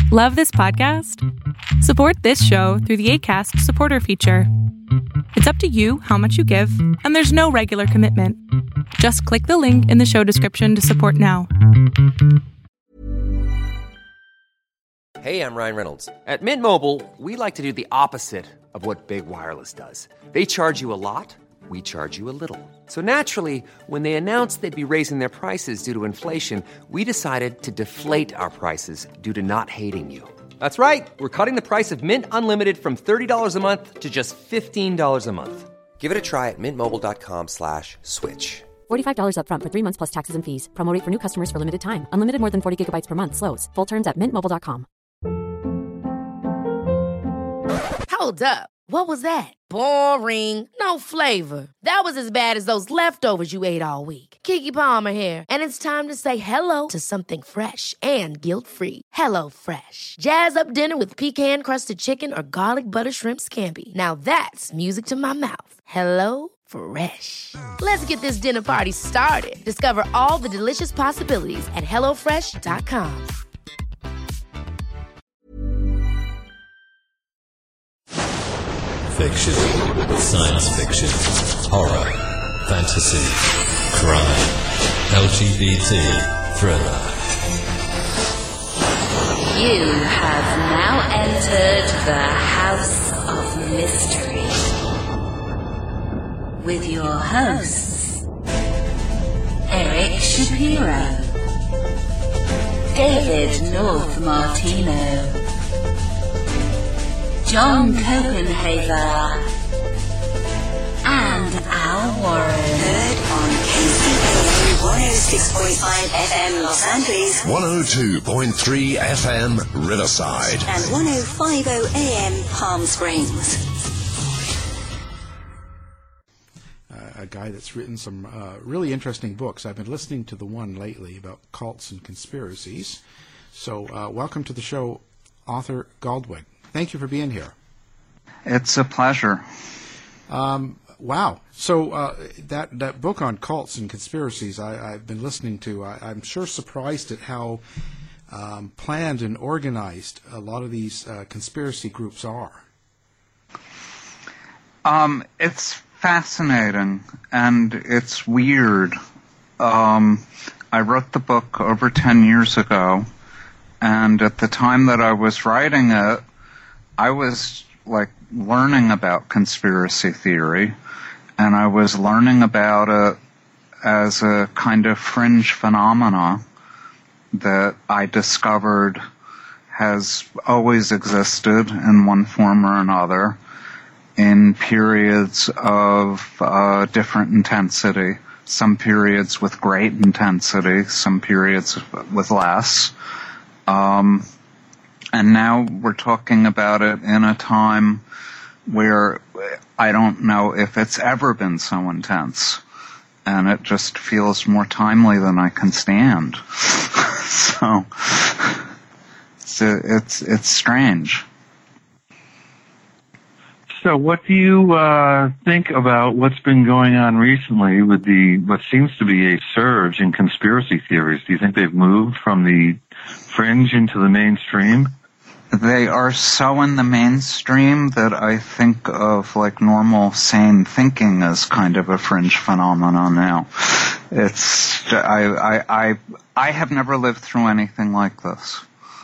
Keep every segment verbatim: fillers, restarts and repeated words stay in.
Love this podcast? Support this show through the Acast supporter feature. It's up to you how much you give, and there's no regular commitment. Just click the link in the show description to support now. Hey, I'm Ryan Reynolds. At Mint Mobile, we like to do the opposite of what Big Wireless does. They charge you a lot, we charge you a little. So naturally, when they announced they'd be raising their prices due to inflation, we decided to deflate our prices due to not hating you. That's right. We're cutting the price of Mint Unlimited from thirty dollars a month to just fifteen dollars a month. Give it a try at mintmobile.com slash switch. forty-five dollars up front for three months plus taxes and fees. Promo rate for new customers for limited time. Unlimited more than forty gigabytes per month. Slows full terms at mint mobile dot com. Hold up. What was that? Boring. No flavor. That was as bad as those leftovers you ate all week. Keke Palmer here, and it's time to say hello to something fresh and guilt-free. Hello Fresh. Jazz up dinner with pecan-crusted chicken or garlic butter shrimp scampi. Now that's music to my mouth. Hello Fresh. Let's get this dinner party started. Discover all the delicious possibilities at hello fresh dot com. Fiction, science fiction, horror, fantasy, crime, L G B T, thriller. You have now entered the House of Mystery with your hosts, Eric Shapiro, David North Martino, John Copenhaver, and Al Warren. Heard on K C B A one oh six point five F M Los Angeles, one oh two point three F M Riverside, and one oh five point oh A M Palm Springs. Uh, a guy that's written some uh, really interesting books. I've been listening to the one lately about cults and conspiracies. So uh, welcome to the show, Arthur Goldwig. Thank you for being here. It's a pleasure. Um, wow. So uh, that that book on cults and conspiracies I, I've been listening to, I, I'm sure surprised at how um, planned and organized a lot of these uh, conspiracy groups are. Um, it's fascinating, and it's weird. Um, I wrote the book over ten years ago, and at the time that I was writing it, I was, like, learning about conspiracy theory, and I was learning about it as a kind of fringe phenomena that I discovered has always existed in one form or another in periods of uh, different intensity, some periods with great intensity, some periods with less. Um, and now we're talking about it in a time where I don't know if it's ever been so intense, and it just feels more timely than I can stand. So it's, it's it's strange. So what do you uh, think about what's been going on recently with the what seems to be a surge in conspiracy theories? Do you think they've moved from the fringe into the mainstream? They are so in the mainstream that I think of like normal sane thinking as kind of a fringe phenomenon now. It's I I I I have never lived through anything like this.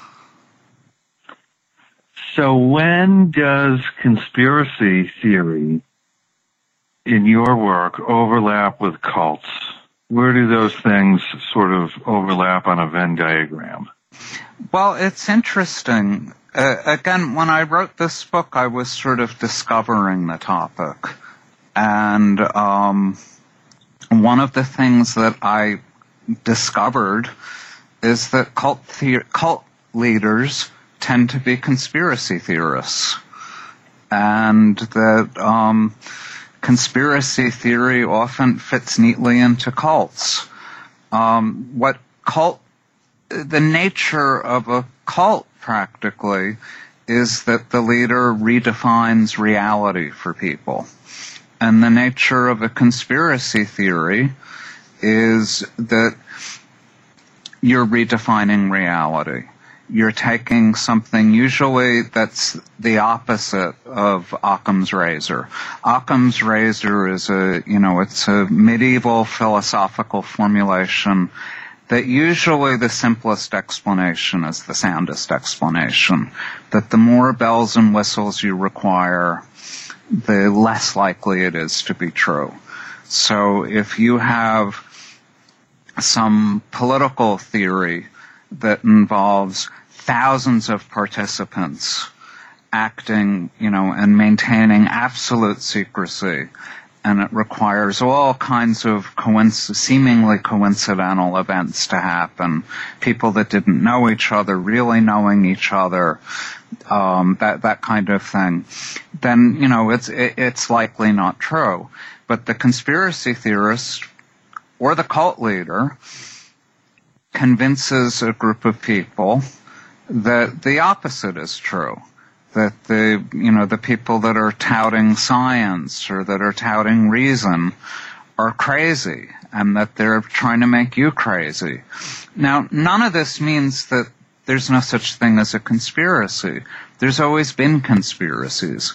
So when does conspiracy theory in your work overlap with cults? Where do those things sort of overlap on a Venn diagram? Well, it's interesting. Uh, again, when I wrote this book, I was sort of discovering the topic. And um, one of the things that I discovered is that cult, the- cult leaders tend to be conspiracy theorists. And that um, conspiracy theory often fits neatly into cults. Um, what cult The nature of a cult, practically, is that the leader redefines reality for people. And the nature of a conspiracy theory is that you're redefining reality. you're taking something usually that's the opposite of Occam's razor. Occam's razor is a, you know, it's a medieval philosophical formulation that usually the simplest explanation is the soundest explanation. That the more bells and whistles you require, the less likely it is to be true. So if you have some political theory that involves thousands of participants acting, you know, and maintaining absolute secrecy, and it requires all kinds of coinc- seemingly coincidental events to happen, people that didn't know each other really knowing each other, um, that that kind of thing, then, you know, it's it, it's likely not true. But the conspiracy theorist or the cult leader convinces a group of people that the opposite is true. That the, you know, the people that are touting science or that are touting reason are crazy and that they're trying to make you crazy. Now, none of this means that there's no such thing as a conspiracy. There's always been conspiracies.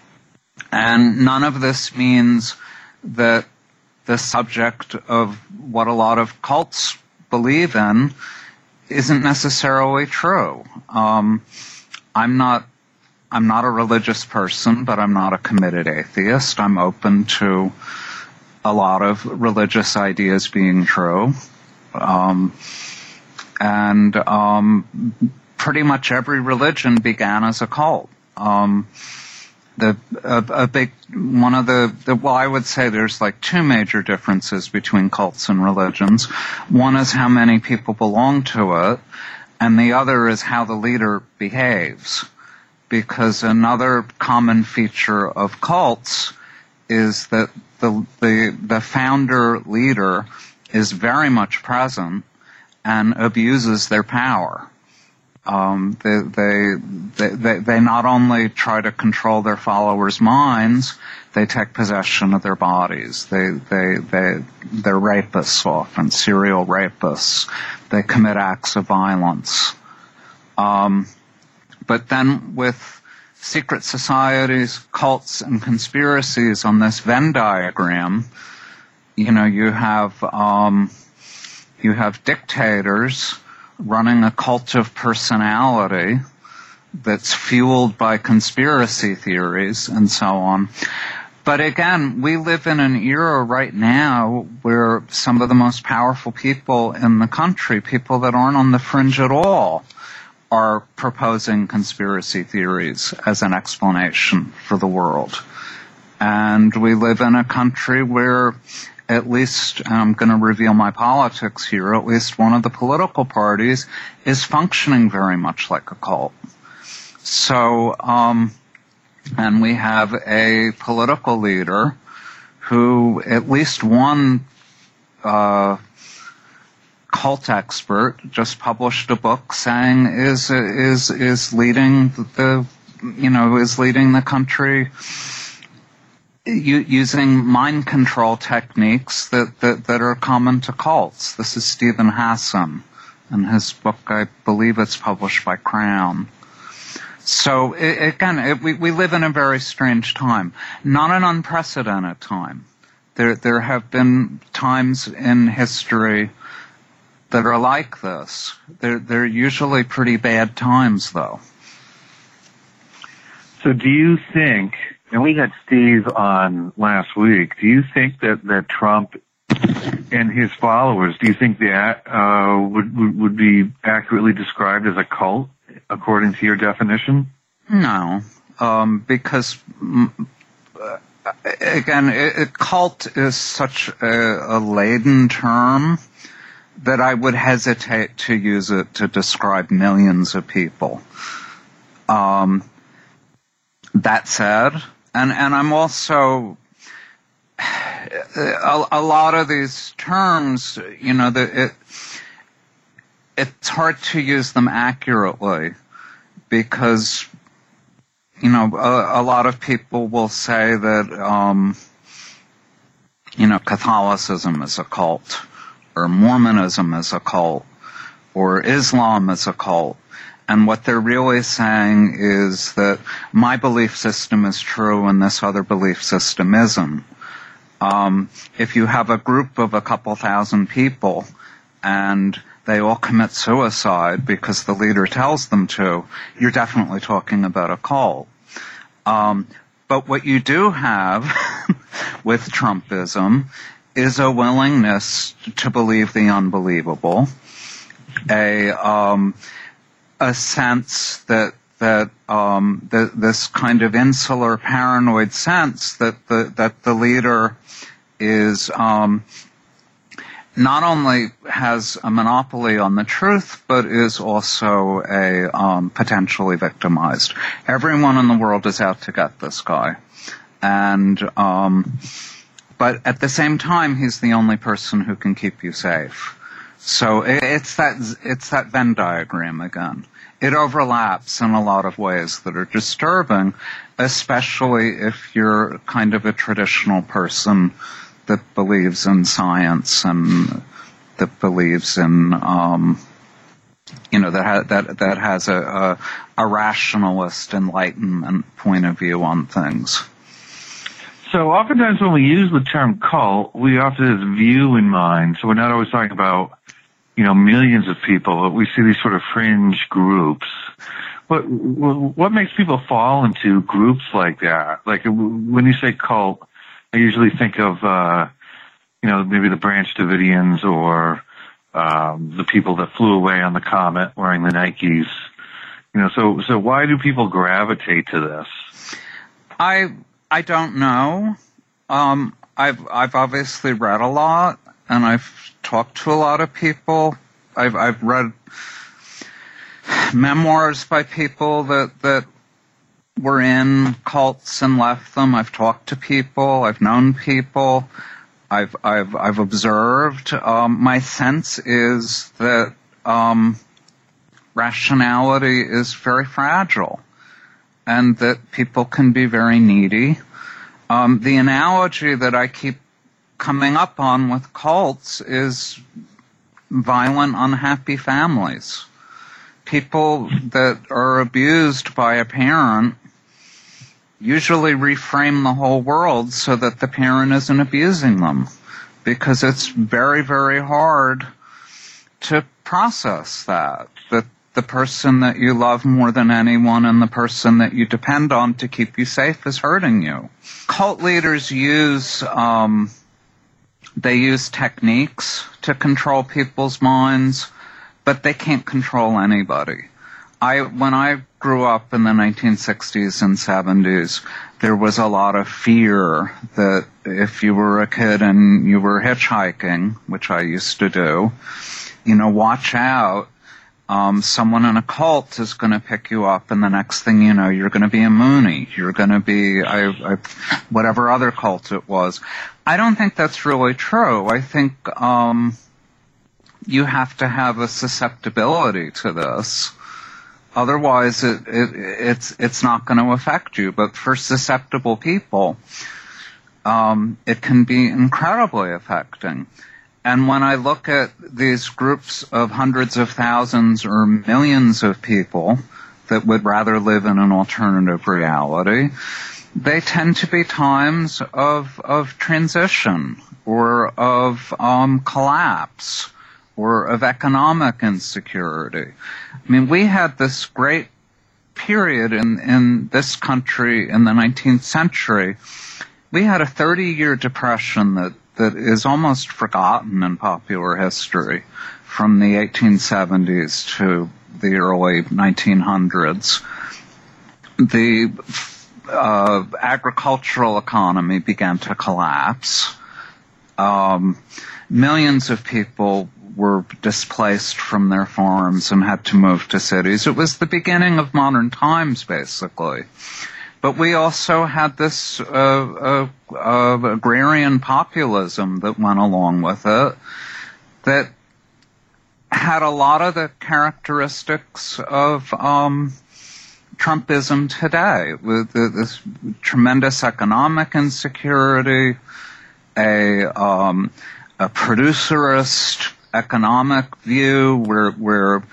And none of this means that the subject of what a lot of cults believe in isn't necessarily true. Um, I'm not, I'm not a religious person, but I'm not a committed atheist. I'm open to a lot of religious ideas being true. Um, and, um, pretty much every religion began as a cult. Um, The, a, a big, one of the, the, well, I would say there's like two major differences between cults and religions. One is how many people belong to it, and the other is how the leader behaves. Because another common feature of cults is that the, the, the founder leader is very much present and abuses their power. Um, they, they, they, they not only try to control their followers' minds, they take possession of their bodies. They, they, they, they're rapists often, serial rapists. They commit acts of violence. Um, but then with secret societies, cults, and conspiracies on this Venn diagram, you know, you have, um, you have dictators running a cult of personality that's fueled by conspiracy theories and so on. But again, we live in an era right now where some of the most powerful people in the country, people that aren't on the fringe at all, are proposing conspiracy theories as an explanation for the world. And we live in a country where at least, and I'm going to reveal my politics here, at least one of the political parties is functioning very much like a cult. So, um, and we have a political leader who at least one, uh, cult expert just published a book saying is, is, is leading the, you know, is leading the country using mind control techniques that, that, that are common to cults. This is Stephen Hassan, and his book, I believe it's published by Crown. So, it, again, it, we, we live in a very strange time. Not an unprecedented time. There, there have been times in history that are like this. They're, they're usually pretty bad times, though. So do you think, and we had Steve on last week, do you think that, that Trump and his followers, do you think that uh, would, would would be accurately described as a cult, according to your definition? No, um, because, uh, again, a, a cult is such a, a laden term that I would hesitate to use it to describe millions of people. Um, that said, And, and I'm also, a, a lot of these terms, you know, the, it, it's hard to use them accurately because, you know, a, a lot of people will say that, um, you know, Catholicism is a cult, or Mormonism is a cult, or Islam is a cult. And what they're really saying is that my belief system is true and this other belief system isn't. Um, if you have a group of a couple thousand people and they all commit suicide because the leader tells them to, you're definitely talking about a cult. Um, but what you do have with Trumpism is a willingness to believe the unbelievable, a um, a sense that that um, th- this kind of insular, paranoid sense that the that the leader is um, not only has a monopoly on the truth, but is also a um, potentially victimized. Everyone in the world is out to get this guy, and um, but at the same time, he's the only person who can keep you safe. So it's that it's that Venn diagram again. It overlaps in a lot of ways that are disturbing, especially if you're kind of a traditional person that believes in science and that believes in, um, you know, that ha- that that has a, a a rationalist enlightenment point of view on things. So oftentimes when we use the term cult, we often have this view in mind. So we're not always talking about, you know, millions of people, but we see these sort of fringe groups. What what makes people fall into groups like that? Like when you say cult, I usually think of, uh, you know, maybe the Branch Davidians or um, the people that flew away on the comet wearing the Nikes. You know, so so why do people gravitate to this? I I don't know. Um, I've I've obviously read a lot, and I've talked to a lot of people. I've I've read memoirs by people that that were in cults and left them. I've talked to people. I've known people. I've I've I've observed. Um, my sense is that um, rationality is very fragile, and that people can be very needy. Um, the analogy that I keep coming up on with cults is violent, unhappy families. People that are abused by a parent usually reframe the whole world so that the parent isn't abusing them, because it's very, very hard to process that, that the person that you love more than anyone and the person that you depend on to keep you safe is hurting you. Cult leaders use, um, they use techniques to control people's minds, but they can't control anybody. I, when I grew up in the nineteen sixties and seventies, there was a lot of fear that if you were a kid and you were hitchhiking, which I used to do, you know, watch out. Um, someone in a cult is going to pick you up, and the next thing you know, you're going to be a Mooney. You're going to be I, I, whatever other cult it was. I don't think that's really true. I think um, you have to have a susceptibility to this. Otherwise, it, it, it's it's not going to affect you. But for susceptible people, um, it can be incredibly affecting. And when I look at these groups of hundreds of thousands or millions of people that would rather live in an alternative reality, they tend to be times of of transition or of um, collapse or of economic insecurity. I mean, we had this great period in, in this country in the nineteenth century. We had a thirty-year depression that that is almost forgotten in popular history, from the eighteen seventies to the early nineteen hundreds. The uh, agricultural economy began to collapse. Um, millions of people were displaced from their farms and had to move to cities. It was the beginning of modern times, basically. But we also had this uh, uh, uh, agrarian populism that went along with it that had a lot of the characteristics of um, Trumpism today, with the, this tremendous economic insecurity, a, um, a producerist economic view where, where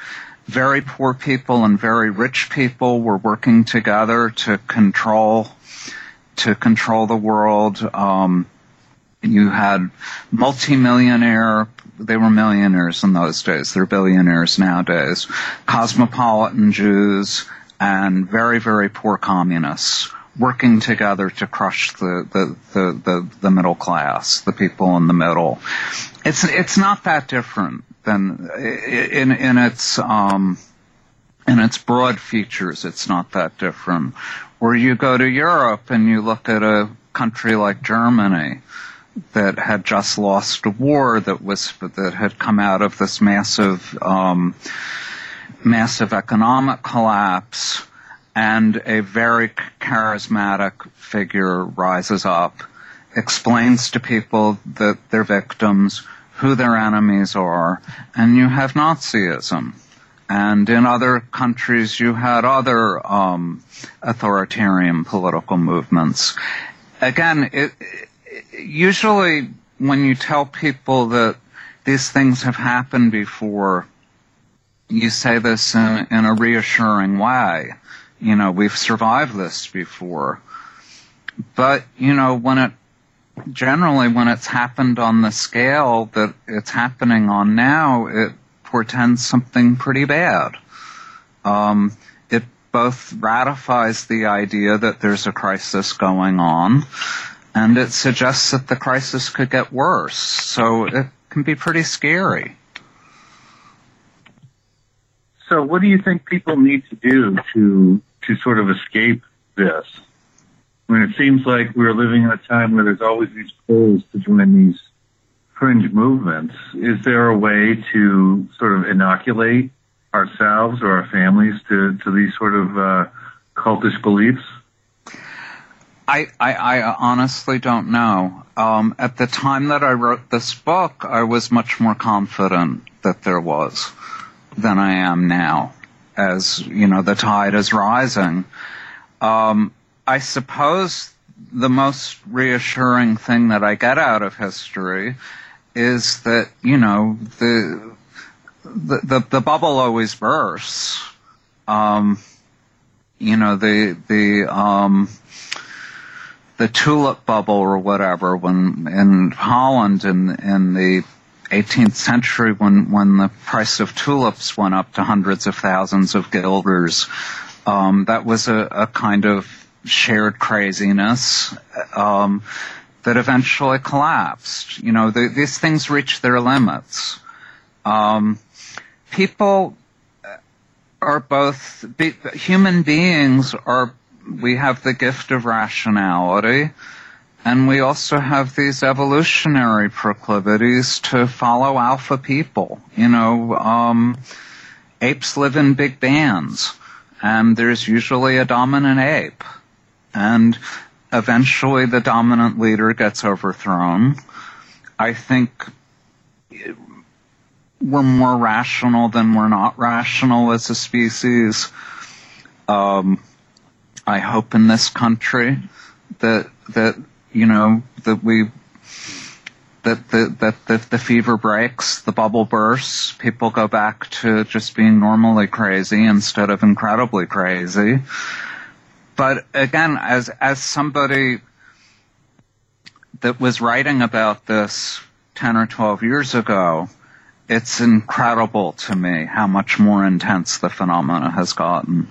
very poor people and very rich people were working together to control to control the world. Um, you had multimillionaire, they were millionaires in those days, they're billionaires nowadays, cosmopolitan Jews and very, very poor communists working together to crush the, the, the, the, the middle class, the people in the middle. It's, it's not that different than in, in its, um, in its broad features, it's not that different. Or you go to Europe and you look at a country like Germany that had just lost a war, that was, that had come out of this massive, um, massive economic collapse, and a very charismatic figure rises up, explains to people that they're victims, who their enemies are, and you have Nazism. And in other countries, you had other um, authoritarian political movements. Again, it, it, usually when you tell people that these things have happened before, you say this in, in a reassuring way. You know, we've survived this before. But, you know, when it, generally when it's happened on the scale that it's happening on now, it portends something pretty bad. Um, it both ratifies the idea that there's a crisis going on, and it suggests that the crisis could get worse. So it can be pretty scary. So what do you think people need to do to to sort of escape this? I mean, it seems like we're living in a time where there's always these pulls to join these fringe movements. Is there a way to sort of inoculate ourselves or our families to, to these sort of uh, cultish beliefs? I, I, I honestly don't know. Um, at the time that I wrote this book, I was much more confident that there was than I am now, as, you know, the tide is rising. Um, I suppose the most reassuring thing that I get out of history is that, you know, the the the, the bubble always bursts. Um, you know, the the um, the tulip bubble or whatever, when in Holland in in the eighteenth century, when when the price of tulips went up to hundreds of thousands of guilders, um, that was a, a kind of shared craziness um, that eventually collapsed. You know, the, these things reach their limits. Um, people are both be, human beings. Are we have the gift of rationality, and we also have these evolutionary proclivities to follow alpha people. You know, um, apes live in big bands, and there's usually a dominant ape. And eventually the dominant leader gets overthrown. I think we're more rational than we're not rational as a species. Um, I hope in this country that, that, you know, that we, that the, that, that the fever breaks, the bubble bursts, people go back to just being normally crazy instead of incredibly crazy. But again, as as somebody that was writing about this ten or twelve years ago, it's incredible to me how much more intense the phenomena has gotten.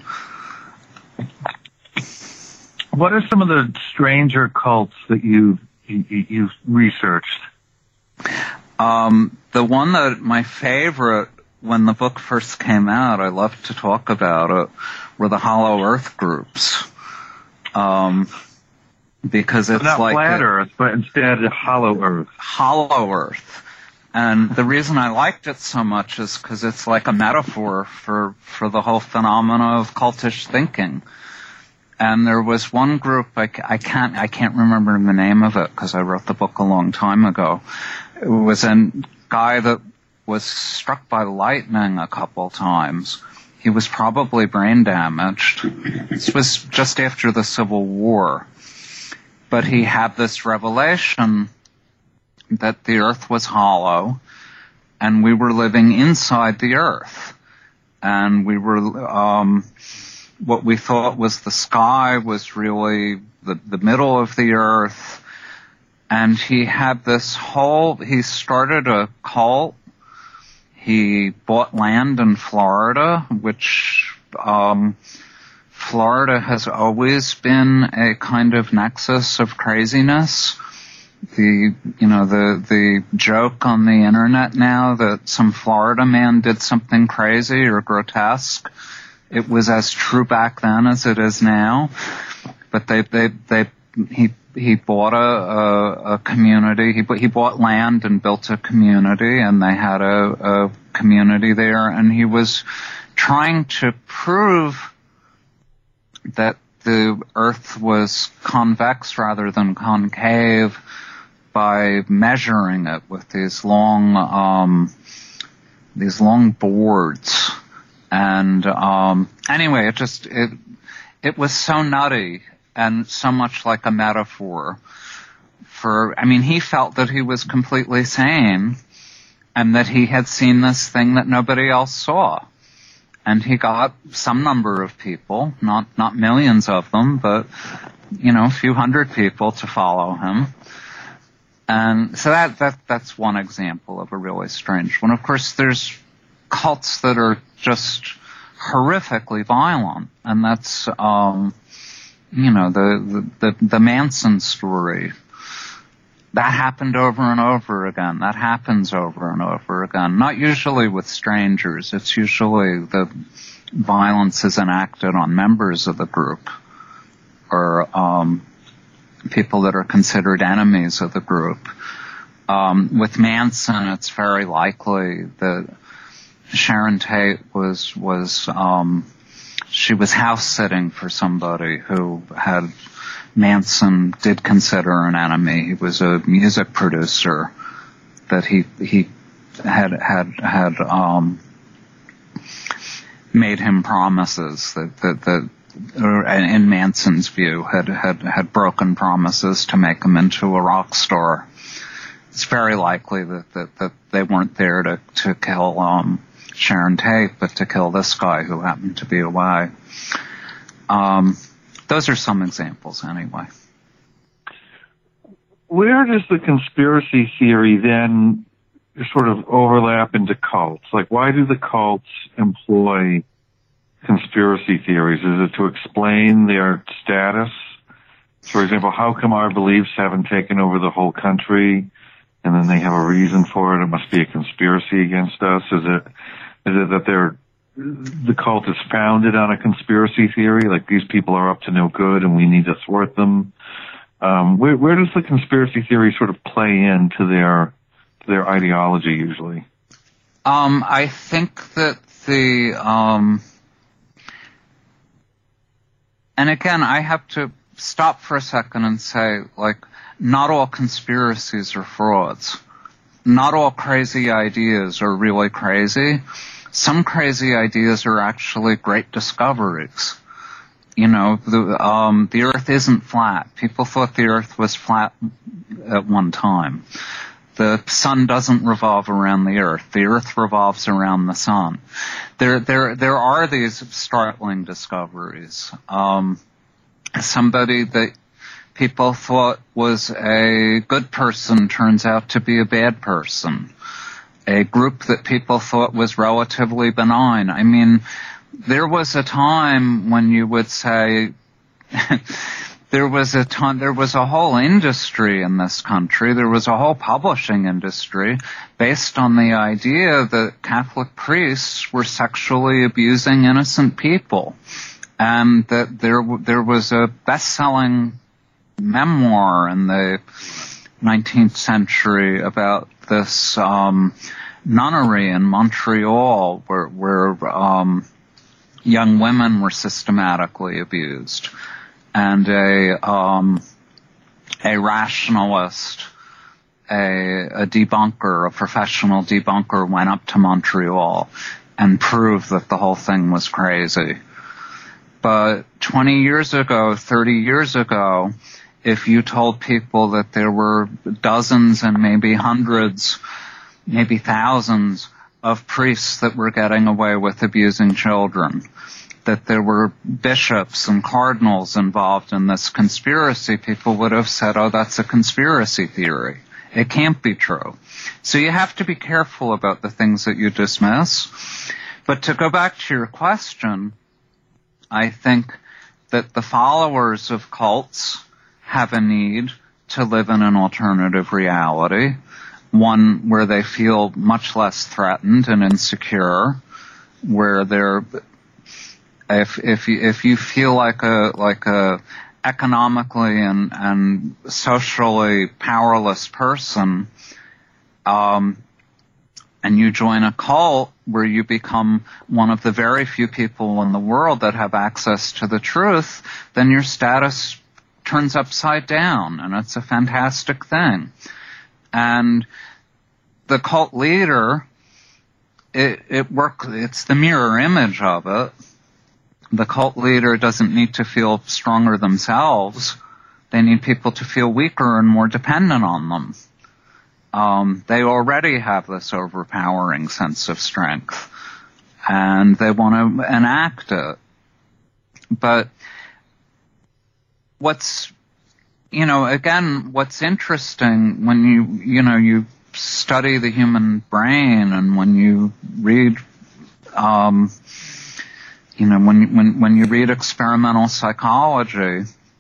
What are some of the stranger cults that you've, you, you've researched? Um, the one that my favorite, when the book first came out, I loved to talk about it, were the Hollow Earth groups. Um, because it's not like flat a, Earth, but instead Hollow Earth. Hollow Earth. And the reason I liked it so much is because it's like a metaphor for, for the whole phenomena of cultish thinking. And there was one group, I, I can't, I can't remember the name of it because I wrote the book a long time ago. It was a guy that was struck by lightning a couple times. He was probably brain damaged. This was just after the Civil War. But he had this revelation that the earth was hollow and we were living inside the earth. and we were, um, what we thought was the sky was really the, the middle of the earth. And he had this whole, he started a cult. He bought land in Florida, which, um, Florida has always been a kind of nexus of craziness. The, you know, the, the joke on the internet now that some Florida man did something crazy or grotesque, it was as true back then as it is now. But they, they, they, he, he bought a, a, a community, he, he bought land and built a community, and they had a, a community there, and he was trying to prove that the earth was convex rather than concave by measuring it with these long, um, these long boards. And, um, anyway, it just, it, it was so nutty and so much like a metaphor for, I mean, he felt that he was completely sane and that he had seen this thing that nobody else saw. And he got some number of people, not, not millions of them, but, you know, a few hundred people to follow him. And so that, that, that's one example of a really strange one. Of course, there's cults that are just horrifically violent, and that's, um, you know, the, the, the, the Manson story. That happened over and over again. That happens over and over again. Not usually with strangers. It's usually the violence is enacted on members of the group or, um, people that are considered enemies of the group. Um, with Manson, it's very likely that Sharon Tate was, was, um, she was house sitting for somebody who had, Manson did consider an enemy. He was a music producer that he, he had, had, had, um, made him promises that, that, that, or in Manson's view, had, had, had broken promises to make him into a rock star. It's very likely that, that, that they weren't there to, to kill, um, Sharon Tate, but to kill this guy who happened to be away. Um, those are some examples anyway. Where does the conspiracy theory then sort of overlap into cults? Like, why do the cults employ conspiracy theories? Is it to explain their status? For example, how come our beliefs haven't taken over the whole country, and then they have a reason for it? It must be a conspiracy against us. Is it, is it that they're, the cult is founded on a conspiracy theory, like these people are up to no good and we need to thwart them? Um, where, where does the conspiracy theory sort of play into their, their ideology usually? Um, I think that the, um, and again, I have to stop for a second and say, like, not all conspiracies are frauds. Not all crazy ideas are really crazy. Some crazy ideas are actually great discoveries. You know, the, um, the earth isn't flat. People thought the earth was flat at one time. The sun doesn't revolve around the earth. The earth revolves around the sun. There, there, there are these startling discoveries. Um, somebody that people thought was a good person turns out to be a bad person. A group that people thought was relatively benign. I mean, there was a time when you would say, There was a ton, there was a whole industry in this country, there was a whole publishing industry based on the idea that Catholic priests were sexually abusing innocent people. And that there, there was a best-selling memoir in the nineteenth century about this, um, nunnery in Montreal where, where, um, young women were systematically abused. And a, um, a rationalist, a, a debunker, a professional debunker went up to Montreal and proved that the whole thing was crazy. But twenty years ago, thirty years ago, if you told people that there were dozens and maybe hundreds, maybe thousands of priests that were getting away with abusing children, that there were bishops and cardinals involved in this conspiracy, people would have said, oh, that's a conspiracy theory. It can't be true. So you have to be careful about the things that you dismiss. But to go back to your question, I think that the followers of cults have a need to live in an alternative reality, one where they feel much less threatened and insecure, where they're, if if you, if you feel like a like a economically and and socially powerless person, um, and you join a cult where you become one of the very few people in the world that have access to the truth, then your status turns upside down, and it's a fantastic thing. And the cult leader, it, it work, it's the mirror image of it. The cult leader doesn't need to feel stronger themselves. They need people to feel weaker and more dependent on them. Um, they already have this overpowering sense of strength, and they want to enact it. But what's, you know, again, what's interesting when you, you know, you study the human brain, and when you read, um, you know, when when when you read experimental psychology,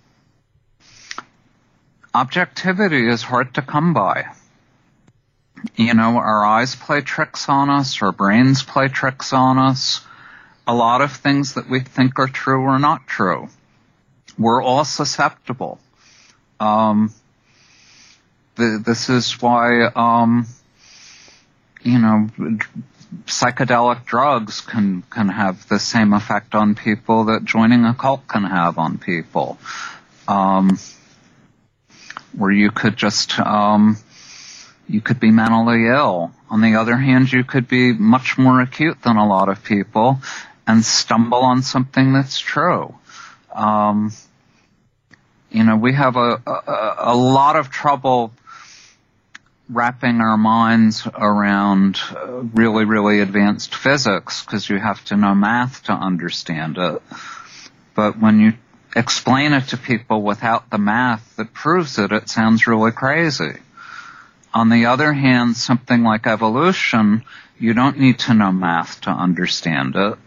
objectivity is hard to come by. You know, our eyes play tricks on us, our brains play tricks on us. A lot of things that we think are true are not true. We're all susceptible. Um, the, this is why, um, you know, psychedelic drugs can, can have the same effect on people that joining a cult can have on people. Um, where you could just, um, you could be mentally ill. On the other hand, you could be much more acute than a lot of people and stumble on something that's true. Um, you know, we have a, a, a lot of trouble wrapping our minds around uh, really, really advanced physics, because you have to know math to understand it. But when you explain it to people without the math that proves it, it sounds really crazy. On the other hand, something like evolution, you don't need to know math to understand it.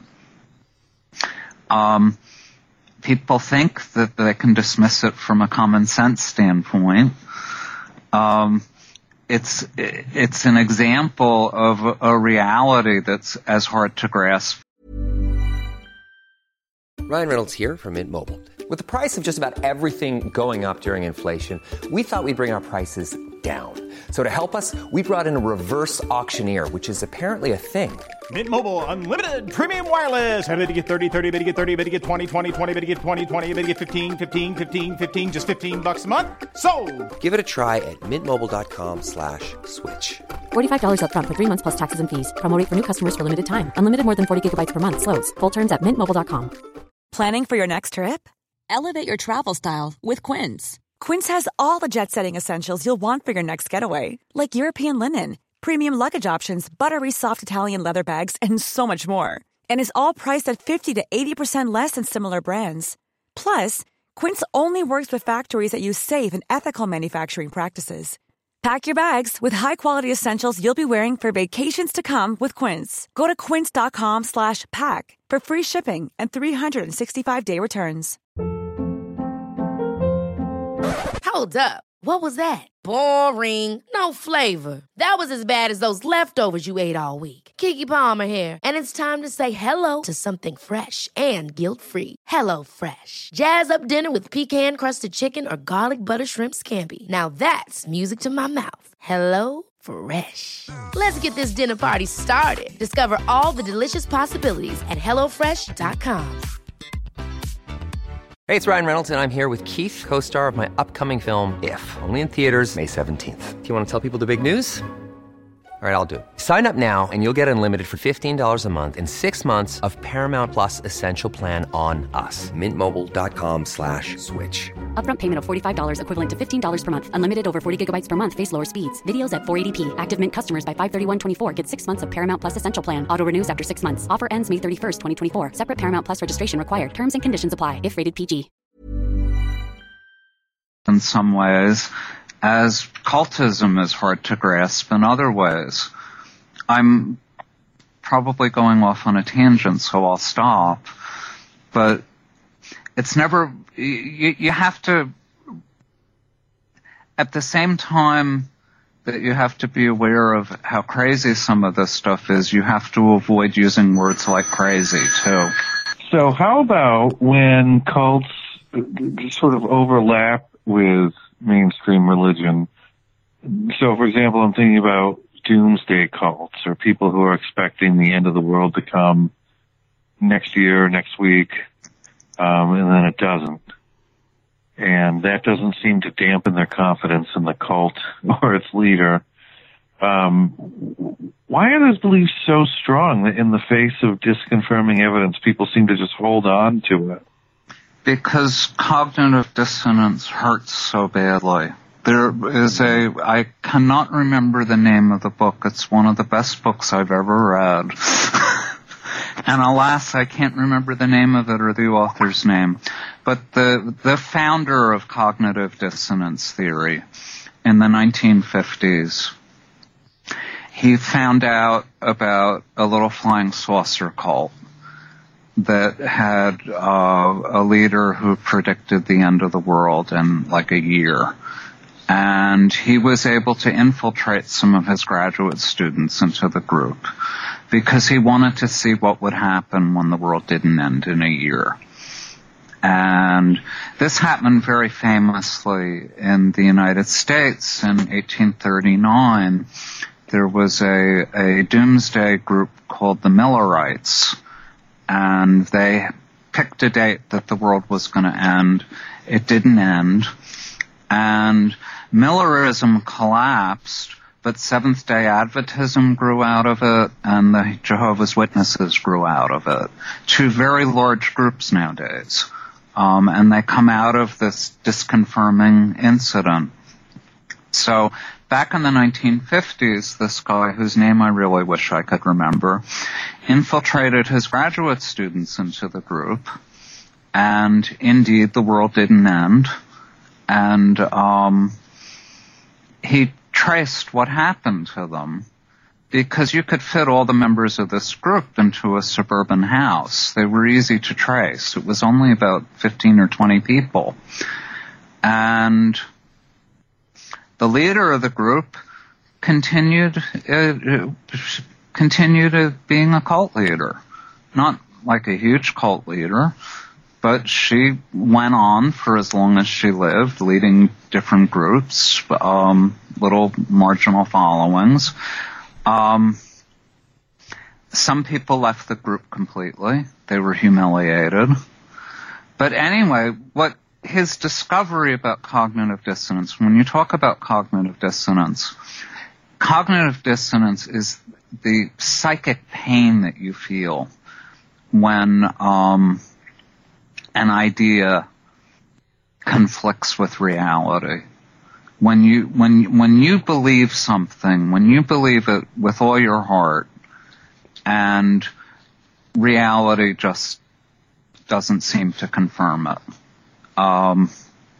Um, people think that they can dismiss it from a common sense standpoint. Um, it's it's an example of a reality that's as hard to grasp. Ryan Reynolds here from Mint Mobile. With the price of just about everything going up during inflation, we thought we'd bring our prices down. So to help us, we brought in a reverse auctioneer, which is apparently a thing. Mint Mobile Unlimited Premium Wireless. How to get thirty, thirty, how to get thirty, how to get twenty, twenty, twenty, how to get twenty, twenty, how to get fifteen, fifteen, fifteen, fifteen, just fifteen bucks a month? Sold! Give it a try at mintmobile.com slash switch. forty-five dollars up front for three months plus taxes and fees. Promo rate for new customers for limited time. Unlimited more than forty gigabytes per month. Slows full terms at mint mobile dot com. Planning for your next trip? Elevate your travel style with Quince. Quince has all the jet-setting essentials you'll want for your next getaway, like European linen, premium luggage options, buttery soft Italian leather bags, and so much more. And is all priced at fifty to eighty percent less than similar brands. Plus, Quince only works with factories that use safe and ethical manufacturing practices. Pack your bags with high-quality essentials you'll be wearing for vacations to come with Quince. Go to quince.com slash pack for free shipping and three sixty-five day returns. Hold up. What was that? Boring. No flavor. That was as bad as those leftovers you ate all week. Keke Palmer here, and it's time to say hello to something fresh and guilt-free. Hello Fresh. Jazz up dinner with pecan-crusted chicken or garlic butter shrimp scampi. Now that's music to my mouth. Hello Fresh. Let's get this dinner party started. Discover all the delicious possibilities at hello fresh dot com. Hey, it's Ryan Reynolds, and I'm here with Keith, co-star of my upcoming film, If, only in theaters May seventeenth. Do you want to tell people the big news? All right, I'll do it. Sign up now and you'll get unlimited for fifteen dollars a month and six months of Paramount Plus Essential Plan on us. Mint Mobile dot com slash switch. Upfront payment of forty-five dollars equivalent to fifteen dollars per month. Unlimited over forty gigabytes per month. Face lower speeds. Videos at four eighty p. Active Mint customers by five thirty-one twenty-four get six months of Paramount Plus Essential Plan. Auto renews after six months. Offer ends May thirty-first, twenty twenty-four. Separate Paramount Plus registration required. Terms and conditions apply if rated P G. In some ways, as cultism is hard to grasp in other ways. I'm probably going off on a tangent, so I'll stop. But it's never, you, you have to, at the same time that you have to be aware of how crazy some of this stuff is, you have to avoid using words like crazy, too. So how about when cults sort of overlap with mainstream religion? So, for example, I'm thinking about doomsday cults, or people who are expecting the end of the world to come next year, next week, um, and then it doesn't. And that doesn't seem to dampen their confidence in the cult or its leader. Um, why are those beliefs so strong that in the face of disconfirming evidence, people seem to just hold on to it? Because cognitive dissonance hurts so badly. There is a, I cannot remember the name of the book. It's one of the best books I've ever read. And alas, I can't remember the name of it or the author's name. But the, the founder of cognitive dissonance theory in the nineteen fifties, he found out about a little flying saucer cult that had uh, a leader who predicted the end of the world in like a year. And he was able to infiltrate some of his graduate students into the group because he wanted to see what would happen when the world didn't end in a year. And this happened very famously in the United States in eighteen thirty-nine. There was a, a doomsday group called the Millerites, and they picked a date that the world was going to end. It didn't end. And Millerism collapsed, but Seventh-day Adventism grew out of it, and the Jehovah's Witnesses grew out of it. Two very large groups nowadays. Um, and they come out of this disconfirming incident. So back in the nineteen fifties, this guy, whose name I really wish I could remember, infiltrated his graduate students into the group, and indeed the world didn't end. And um, he traced what happened to them, because you could fit all the members of this group into a suburban house. They were easy to trace. It was only about fifteen or twenty people. And the leader of the group continued uh, continued being a cult leader. Not like a huge cult leader, but she went on for as long as she lived, leading different groups, um, little marginal followings. Um, some people left the group completely. They were humiliated. But anyway, what his discovery about cognitive dissonance, when you talk about cognitive dissonance, cognitive dissonance is the psychic pain that you feel when um, an idea conflicts with reality. When you when when you believe something, when you believe it with all your heart, and reality just doesn't seem to confirm it. Um,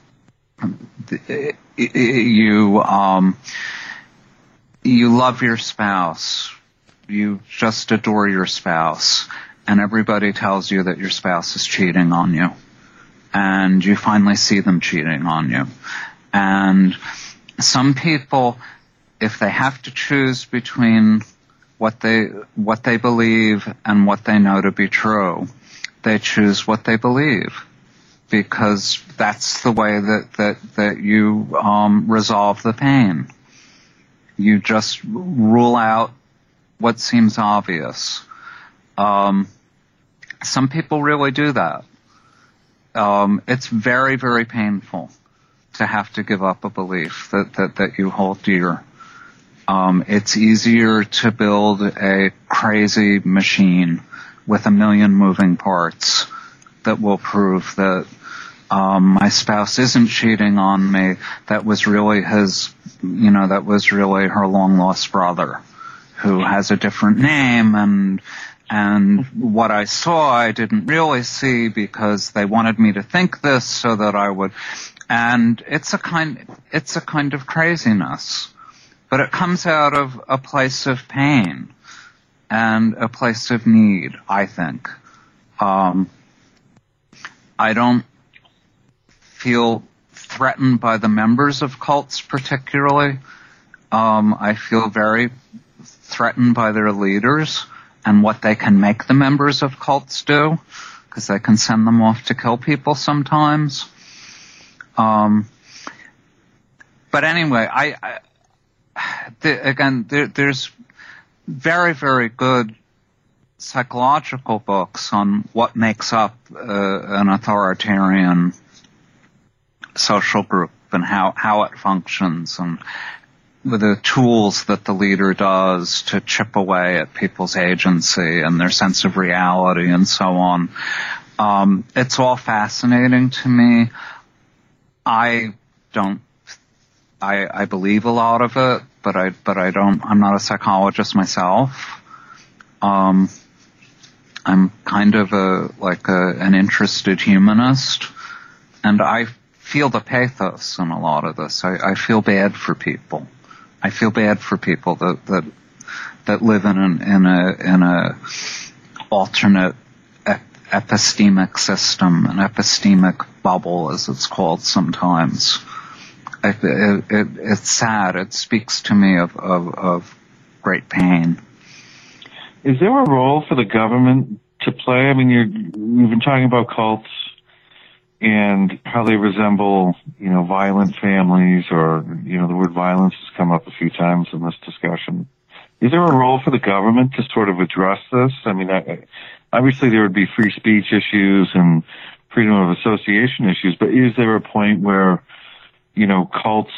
you um, you love your spouse, you just adore your spouse, and everybody tells you that your spouse is cheating on you, and you finally see them cheating on you. And some people, if they have to choose between what they what they believe and what they know to be true, they choose what they believe, because that's the way that that that you um, resolve the pain. You just rule out what seems obvious. Um, some people really do that. Um, it's very, very painful to have to give up a belief that, that, that you hold dear. Um, it's easier to build a crazy machine with a million moving parts that will prove that um, my spouse isn't cheating on me. That was really his, you know, that was really her long-lost brother who has a different name, and and what I saw I didn't really see because they wanted me to think this so that I would, and it's a kind, it's a kind of craziness, but it comes out of a place of pain and a place of need, I think. Um, I don't feel threatened by the members of cults particularly. Um, I feel very threatened by their leaders and what they can make the members of cults do, because they can send them off to kill people sometimes. Um, but anyway, I, I the, again, there, there's very, very good psychological books on what makes up uh, an authoritarian social group and how, how it functions, and with the tools that the leader does to chip away at people's agency and their sense of reality and so on. Um, it's all fascinating to me. I don't, I, I believe a lot of it, but I, but I don't, I'm not a psychologist myself. Um, I'm kind of a, like a, an interested humanist, and I feel the pathos in a lot of this. I, I feel bad for people. I feel bad for people that, that, that live in an, in a, in a alternate ep- epistemic system, an epistemic bubble, as it's called sometimes. It, it, it, it's sad. It speaks to me of, of, of great pain. Is there a role for the government to play? I mean, you're, we've been talking about cults and how they resemble, you know, violent families, or, you know, the word violence has come up a few times in this discussion. Is there a role for the government to sort of address this? I mean, I, obviously there would be free speech issues and freedom of association issues, but is there a point where, you know, cults,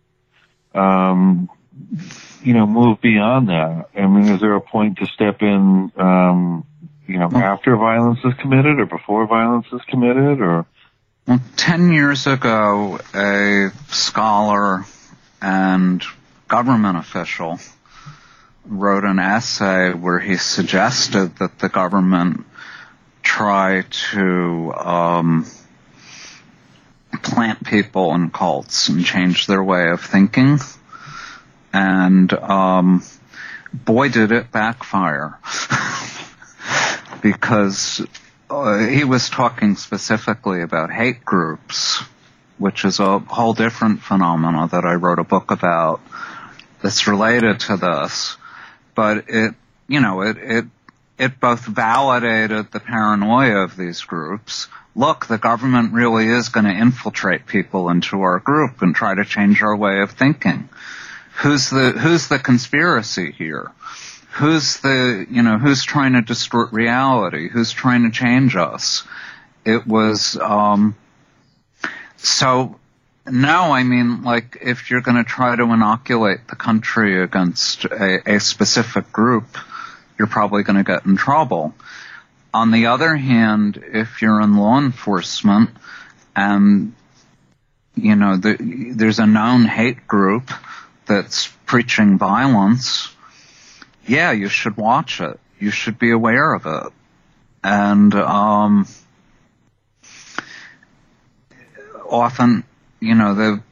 um, you know, move beyond that? I mean, is there a point to step in, um, you know, after violence is committed or before violence is committed, or? Well, ten years ago, a scholar and government official wrote an essay where he suggested that the government try to um, plant people in cults and change their way of thinking. And um, boy, did it backfire. Because uh, he was talking specifically about hate groups, which is a whole different phenomena that I wrote a book about that's related to this. But it, you know, it, it, it both validated the paranoia of these groups. Look, the government really is going to infiltrate people into our group and try to change our way of thinking. Who's the, who's the conspiracy here? Who's the, you know, who's trying to distort reality? Who's trying to change us? It was, um, so, no, I mean, like, if you're going to try to inoculate the country against a, a specific group, you're probably going to get in trouble. On the other hand, if you're in law enforcement and, you know, the, there's a known hate group that's preaching violence, yeah, you should watch it. You should be aware of it. And, um, often, you know, the,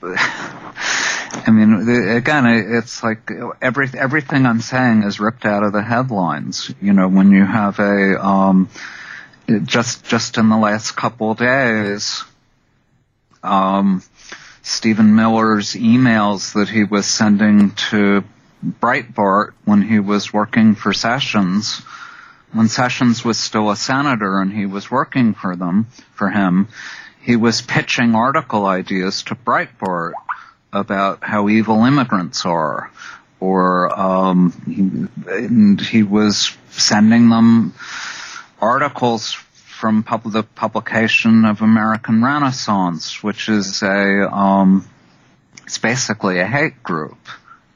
I mean, the, again, it's like every, everything I'm saying is ripped out of the headlines. You know, when you have a, um, just, just in the last couple of days, um, Stephen Miller's emails that he was sending to Breitbart when he was working for Sessions, when Sessions was still a senator and he was working for them, for him, he was pitching article ideas to Breitbart about how evil immigrants are, or um, he, and he was sending them articles from pub- the publication of American Renaissance, which is a, um, it's basically a hate group.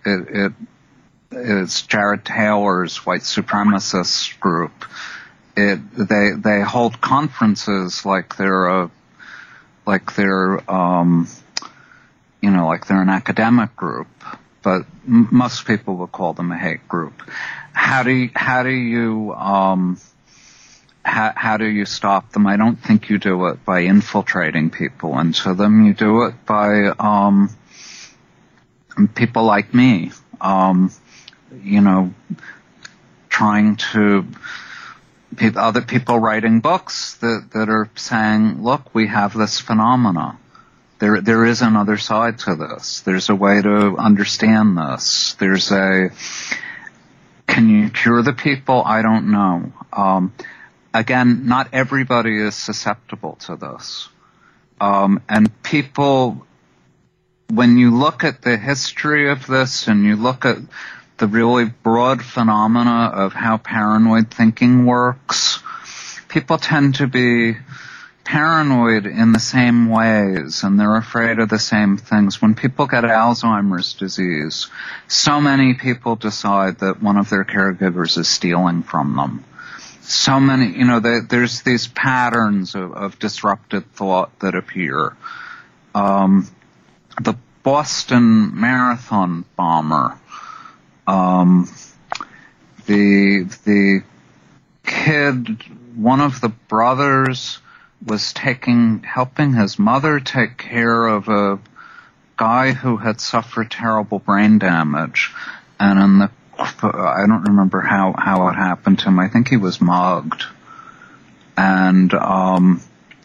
it, it it's Jared Taylor's white supremacist group. It they they hold conferences like they're a like they're um you know like they're an academic group, but m- most people would call them a hate group. How do you, how do you um how, how do you stop them? I don't think you do it by infiltrating people into them. You do it by um people like me, um you know, trying to other people writing books that, that are saying, look, we have this phenomena. There, there is another side to this. There's a way to understand this. There's a, can you cure the people? I don't know. Um, again, not everybody is susceptible to this. Um, and people, when you look at the history of this and you look at the really broad phenomena of how paranoid thinking works, people tend to be paranoid in the same ways, and they're afraid of the same things. When people get Alzheimer's disease, so many people decide that one of their caregivers is stealing from them. So many, you know, they, there's these patterns of, of disrupted thought that appear. Um, the Boston Marathon bomber, Um, the, the kid, one of the brothers was taking, helping his mother take care of a guy who had suffered terrible brain damage. And in the, I don't remember how, how it happened to him. I think he was mugged. And, um,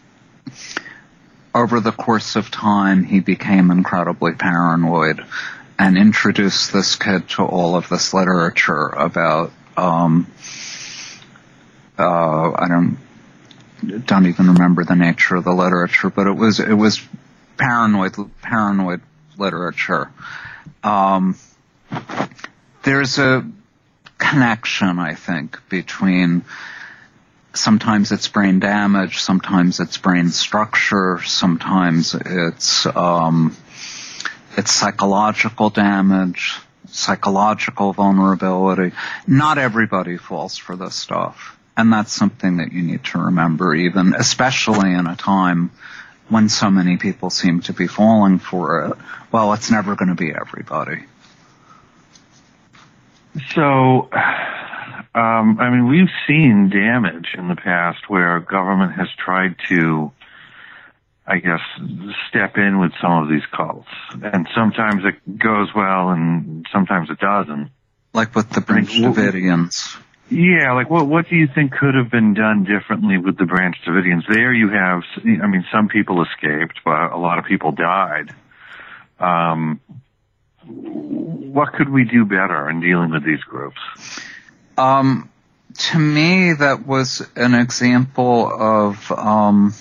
over the course of time, he became incredibly paranoid and introduced this kid to all of this literature about, um, uh, I don't, don't even remember the nature of the literature, but it was, it was paranoid, paranoid literature. Um, there's a connection, I think, between sometimes it's brain damage, sometimes it's brain structure, sometimes it's, um, It's psychological damage, psychological vulnerability. Not everybody falls for this stuff. And that's something that you need to remember, even, especially in a time when so many people seem to be falling for it. Well, it's never going to be everybody. So, um, I mean, we've seen damage in the past where government has tried to, I guess, step in with some of these cults. And sometimes it goes well and sometimes it doesn't. Like with the Branch Davidians. Yeah, like what what do you think could have been done differently with the Branch Davidians? There you have, I mean, some people escaped, but a lot of people died. Um, what could we do better in dealing with these groups? Um, to me, that was an example of, um,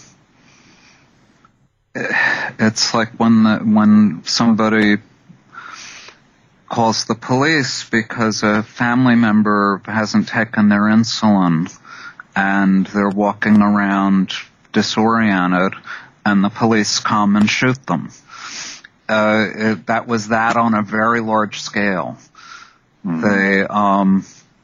it's like when the, when somebody calls the police because a family member hasn't taken their insulin and they're walking around disoriented and the police come and shoot them. Uh, it, that was that on a very large scale. Mm-hmm. They, um,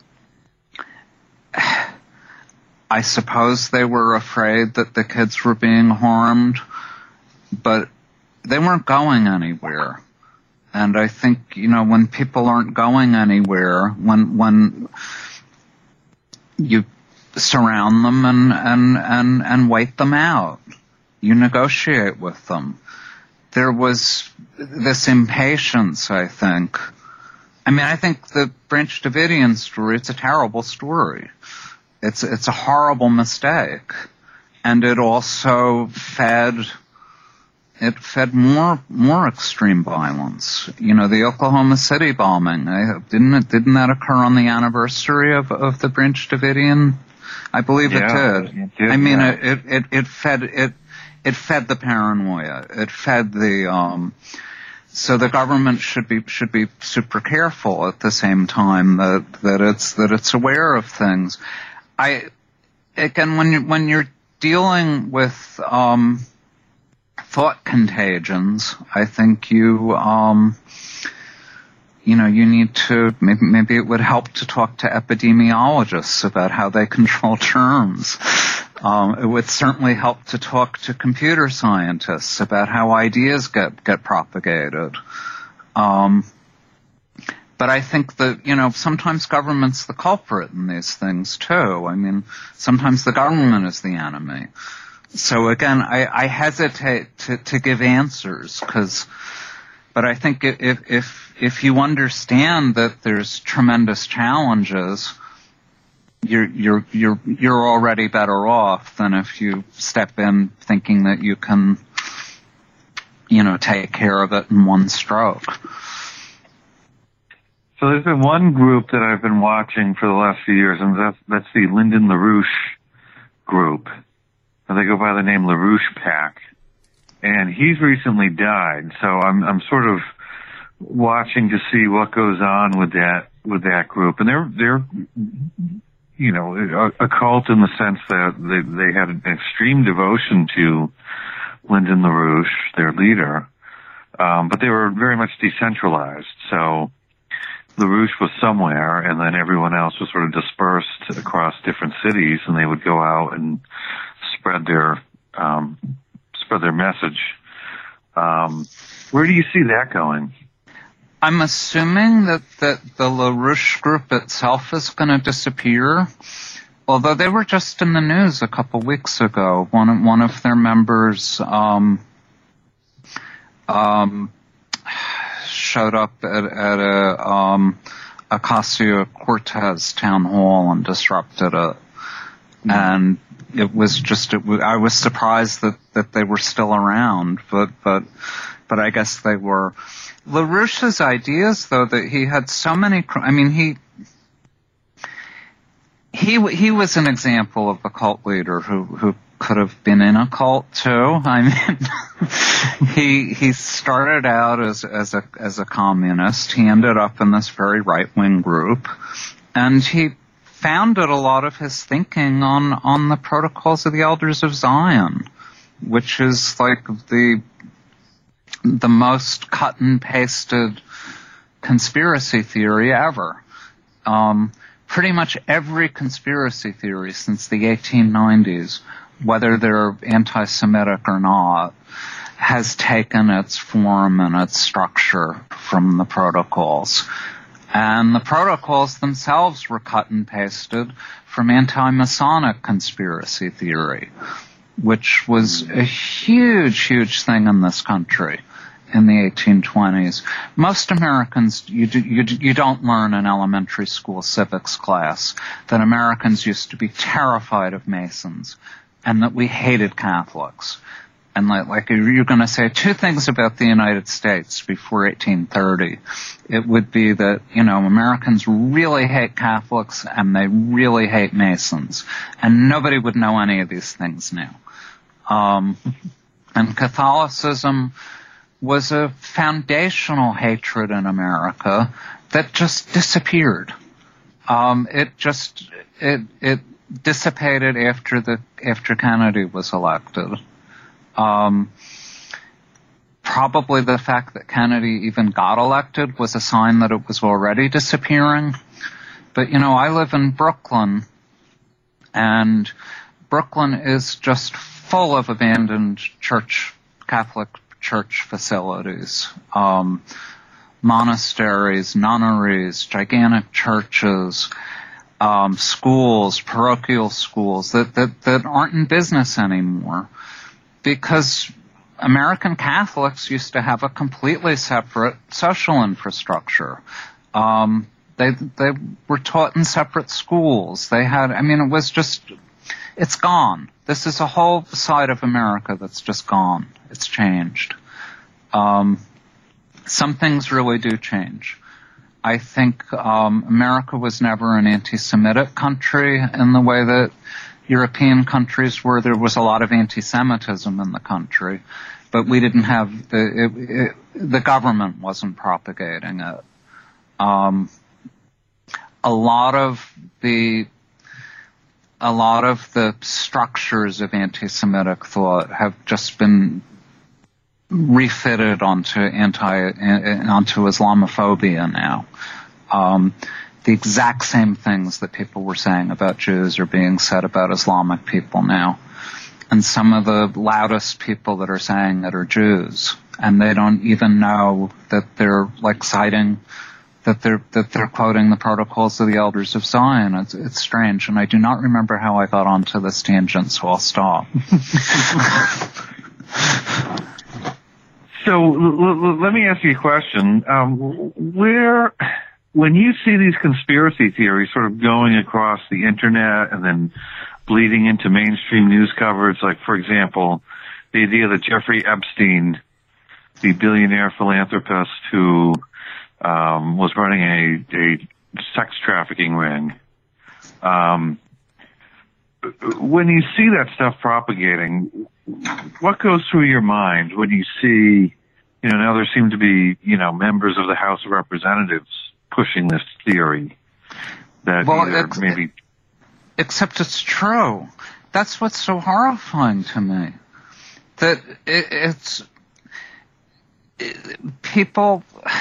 I suppose they were afraid that the kids were being harmed, but they weren't going anywhere. And I think, you know, when people aren't going anywhere, when, when you surround them and, and, and, and wait them out, you negotiate with them. There was this impatience, I think. I mean, I think the Branch Davidian story, it's a terrible story. It's, it's a horrible mistake. And it also fed, it fed more, more extreme violence. You know, the Oklahoma City bombing, I, didn't it, didn't that occur on the anniversary of, of the Branch Davidian? I believe yeah, it did. It did. I mean, yeah. it, it, it fed, it, it fed the paranoia. It fed the, um, so the government should be, should be super careful at the same time that, that it's, that it's aware of things. I, again, when you, when you're dealing with, um, thought contagions, I think you, um, you know, you need to, maybe, maybe it would help to talk to epidemiologists about how they control germs. Um, it would certainly help to talk to computer scientists about how ideas get, get propagated. Um, but I think that, you know, sometimes government's the culprit in these things too. I mean, sometimes the government is the enemy. So again, I, I hesitate to, to give answers because, but I think if, if, if you understand that there's tremendous challenges, you're, you're, you're, you're already better off than if you step in thinking that you can, you know, take care of it in one stroke. So there's been one group that I've been watching for the last few years, and that's, that's the Lyndon LaRouche group. And they go by the name LaRouche Pack. And he's recently died, so I'm, I'm sort of watching to see what goes on with that, with that group. And they're, they're, you know, a, a cult in the sense that they, they had an extreme devotion to Lyndon LaRouche, their leader. Um, but they were very much decentralized. So LaRouche was somewhere, and then everyone else was sort of dispersed across different cities, and they would go out and spread their, um, spread their message. Um, where do you see that going? I'm assuming that, that the LaRouche group itself is going to disappear, although they were just in the news a couple weeks ago. One, one of their members, um, um, showed up at, at a, um, Ocasio-Cortez town hall and disrupted it. Mm-hmm. And it was just, it was, I was surprised that, that they were still around, but, but, but I guess they were. LaRouche's ideas, though, that he had so many, I mean, he, he, he was an example of a cult leader who, who could have been in a cult too. I mean, he, he started out as, as a, as a communist. He ended up in this very right-wing group, and he founded a lot of his thinking on, on the Protocols of the Elders of Zion, which is like the, the most cut and pasted conspiracy theory ever. Um, pretty much every conspiracy theory since the eighteen nineties, whether they're anti-Semitic or not, has taken its form and its structure from the protocols. And the protocols themselves were cut and pasted from anti-Masonic conspiracy theory, which was a huge, huge thing in this country in the eighteen twenties. Most Americans, you, do, you, you don't learn in elementary school civics class that Americans used to be terrified of Masons and that we hated Catholics. And like, like you're going to say two things about the United States before eighteen thirty. It would be that, you know, Americans really hate Catholics and they really hate Masons. And nobody would know any of these things now. Um, and Catholicism was a foundational hatred in America that just disappeared. Um, it just, it, it dissipated after the, after Kennedy was elected. Um, probably the fact that Kennedy even got elected was a sign that it was already disappearing. But, you know, I live in Brooklyn, and Brooklyn is just full of abandoned church, Catholic church facilities, um, monasteries, nunneries, gigantic churches, um, schools, parochial schools that, that, that aren't in business anymore. Because American Catholics used to have a completely separate social infrastructure. Um, they they were taught in separate schools. They had, I mean, it was just, it's gone. This is a whole side of America that's just gone. It's changed. Um, some things really do change. I think um, America was never an anti-Semitic country in the way that European countries were. There was a lot of anti-Semitism in the country, but we didn't have the, it, it, the government wasn't propagating it. Um, a lot of the, a lot of the structures of anti-Semitic thought have just been refitted onto anti onto Islamophobia now. Um, the exact same things that people were saying about Jews are being said about Islamic people now. And some of the loudest people that are saying it are Jews, and they don't even know that they're like citing that they're that they're quoting the Protocols of the Elders of Zion. It's, it's strange, and I do not remember how I got onto this tangent, so I'll stop. So l- l- let me ask you a question. Um, where, when you see these conspiracy theories sort of going across the internet and then bleeding into mainstream news coverage, like, for example, the idea that Jeffrey Epstein, the billionaire philanthropist who um, was running a, a sex trafficking ring, um, when you see that stuff propagating, what goes through your mind when you see, you know, now there seem to be, you know, members of the House of Representatives pushing this theory that well, either ex- maybe... Except it's true. That's what's so horrifying to me. That it, it's... It, people...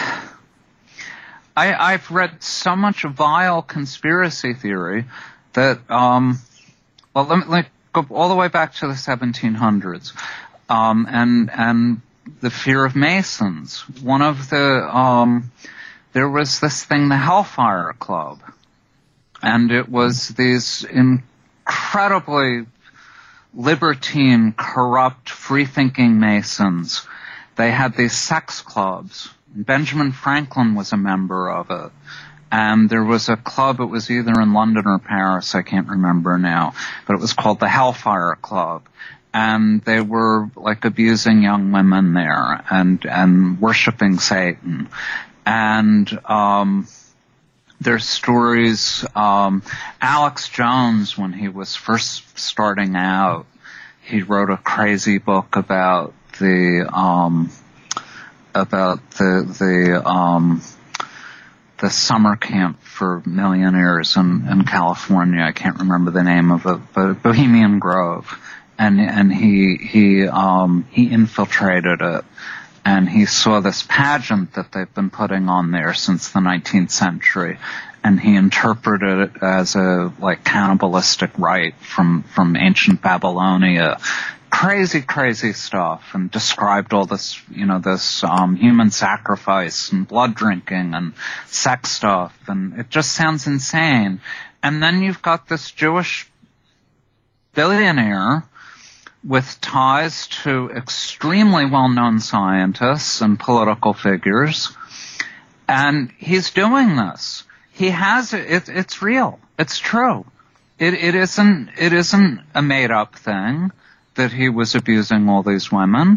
I, I've read so much vile conspiracy theory that... um Well, let me, let me go all the way back to the seventeen hundreds, um, and and the fear of Masons. One of the um, there was this thing, the Hellfire Club, and it was these incredibly libertine, corrupt, free-thinking Masons. They had these sex clubs. Benjamin Franklin was a member of it. And there was a club, it was either in London or Paris, I can't remember now, but it was called the Hellfire Club. And they were like abusing young women there and, and worshiping Satan. And, um, there's stories, um, Alex Jones, when he was first starting out, he wrote a crazy book about the, um, about the, the, um, the summer camp for millionaires in, in California. I can't remember the name of it, but Bohemian Grove. And, and he, he, um, he infiltrated it. And he saw this pageant that they've been putting on there since the nineteenth century. And he interpreted it as a, like, cannibalistic rite from, from ancient Babylonia. Crazy, crazy stuff, and described all this, you know, this um, human sacrifice and blood drinking and sex stuff, and it just sounds insane. And then you've got this Jewish billionaire with ties to extremely well-known scientists and political figures, and he's doing this. He has it. it it's real. It's true. It, it isn't. It isn't a made-up thing that he was abusing all these women.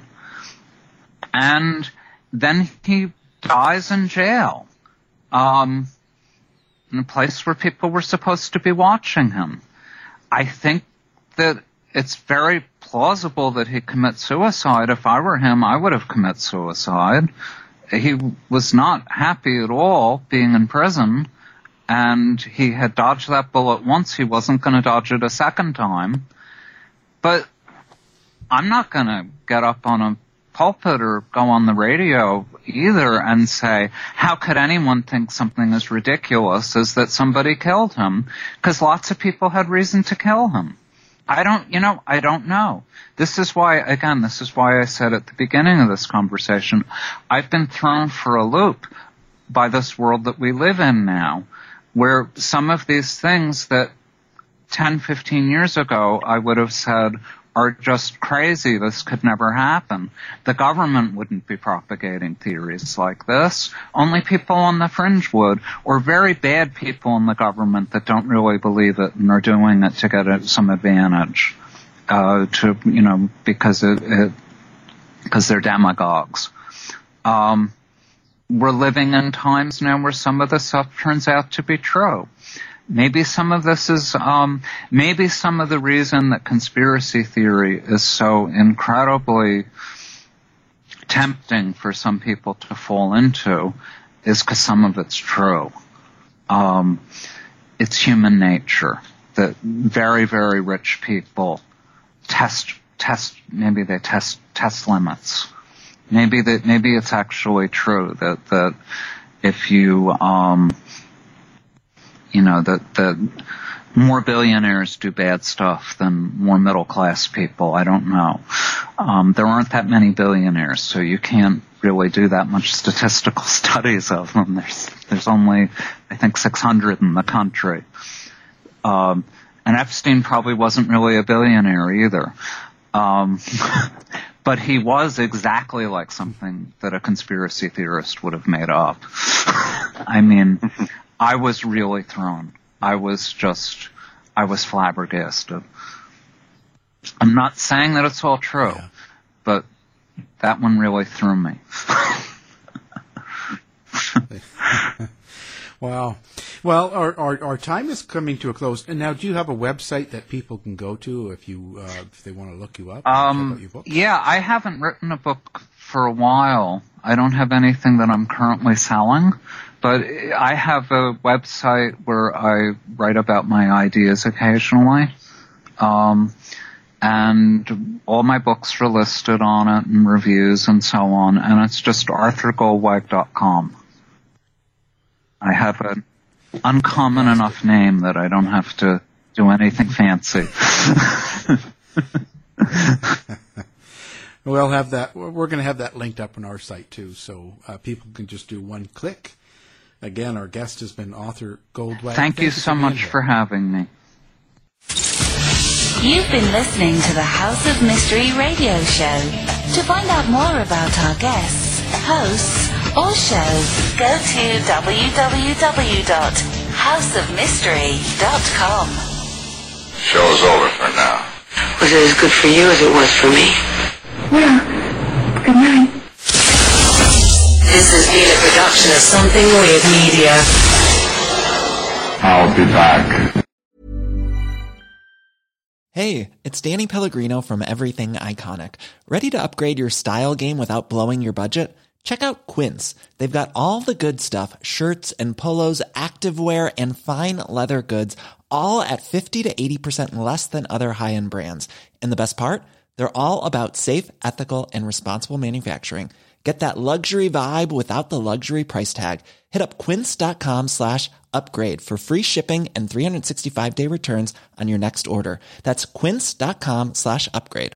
And then he dies in jail, um, in a place where people were supposed to be watching him. I think that it's very plausible that he commits suicide. If I were him, I would have committed suicide. He was not happy at all being in prison, and he had dodged that bullet once. He wasn't going to dodge it a second time. But I'm not going to get up on a pulpit or go on the radio either and say, how could anyone think something as ridiculous as that somebody killed him? Because lots of people had reason to kill him. I don't, you know, I don't know. This is why, again, this is why I said at the beginning of this conversation, I've been thrown for a loop by this world that we live in now, where some of these things that ten, fifteen years ago I would have said are just crazy. This could never happen. The government wouldn't be propagating theories like this. Only people on the fringe would, or very bad people in the government that don't really believe it and are doing it to get some advantage, uh, to, you know, because it, it because they're demagogues. Um, we're living in times now where some of this stuff turns out to be true. Maybe some of this is, um, maybe some of the reason that conspiracy theory is so incredibly tempting for some people to fall into is because some of it's true. Um, it's human nature that very, very rich people test, test, maybe they test, test limits. maybe that maybe it's actually true that that if you um you know that that more billionaires do bad stuff than more middle class people. I don't know. Um, there aren't that many billionaires, so you can't really do that much statistical studies of them. There's there's only I think six hundred in the country. Um, and Epstein probably wasn't really a billionaire either. Um, but he was exactly like something that a conspiracy theorist would have made up. I mean, I was really thrown. I was just, I was flabbergasted. I'm not saying that it's all true, yeah. but that one really threw me. Wow. Well, our, our our time is coming to a close. And now, do you have a website that people can go to if you uh, if they want to look you up? Um, check out your books? Yeah, I haven't written a book for a while. I don't have anything that I'm currently selling, but I have a website where I write about my ideas occasionally. Um, and all my books are listed on it and reviews and so on, and it's just arthur goldwag dot com. I have an uncommon enough name that I don't have to do anything fancy. We'll have that. We're going to have that linked up on our site too, so uh, people can just do one click. Again, our guest has been Arthur Goldwag. Thank, Thank you so much here. for having me. You've been listening to the House of Mystery radio show. To find out more about our guests, hosts, or shows, go to w w w dot house of mystery dot com. Show's over for now. Was it as good for you as it was for me? Well, good night. This has been a production of Something Weird Media. I'll be back. Hey, it's Danny Pellegrino from Everything Iconic. Ready to upgrade your style game without blowing your budget? Check out Quince. They've got all the good stuff, shirts and polos, activewear, and fine leather goods, all at fifty to eighty percent less than other high-end brands. And the best part? They're all about safe, ethical, and responsible manufacturing. Get that luxury vibe without the luxury price tag. Hit up quince.com slash upgrade for free shipping and three sixty-five day returns on your next order. That's quince.com slash upgrade.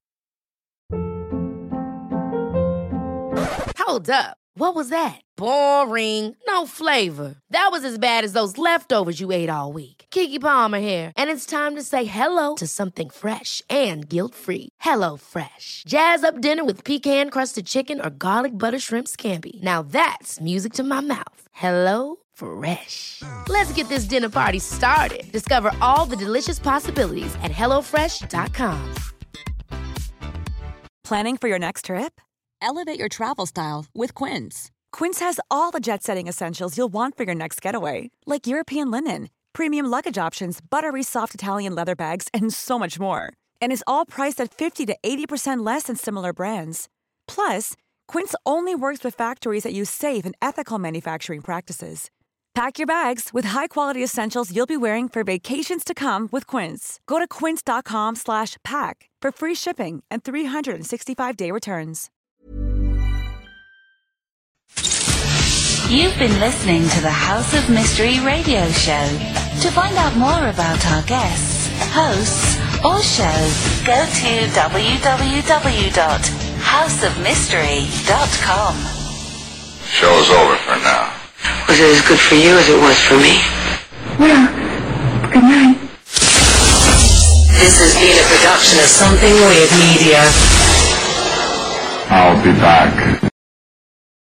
Hold up. What was that? Boring. No flavor. That was as bad as those leftovers you ate all week. Keke Palmer here. And it's time to say hello to something fresh and guilt-free. Hello Fresh. Jazz up dinner with pecan-crusted chicken or garlic butter shrimp scampi. Now that's music to my mouth. Hello Fresh. Let's get this dinner party started. Discover all the delicious possibilities at hello fresh dot com. Planning for your next trip? Elevate your travel style with Quince. Quince has all the jet-setting essentials you'll want for your next getaway, like European linen, premium luggage options, buttery soft Italian leather bags, and so much more. And is all priced at fifty to eighty percent less than similar brands. Plus, Quince only works with factories that use safe and ethical manufacturing practices. Pack your bags with high-quality essentials you'll be wearing for vacations to come with Quince. Go to quince.com slash pack for free shipping and three sixty-five day returns. You've been listening to the House of Mystery radio show. To find out more about our guests, hosts, or shows, go to w w w dot house of mystery dot com. Show's over for now. Was it as good for you as it was for me? Well, good night. This has been a production of Something Weird Media. I'll be back.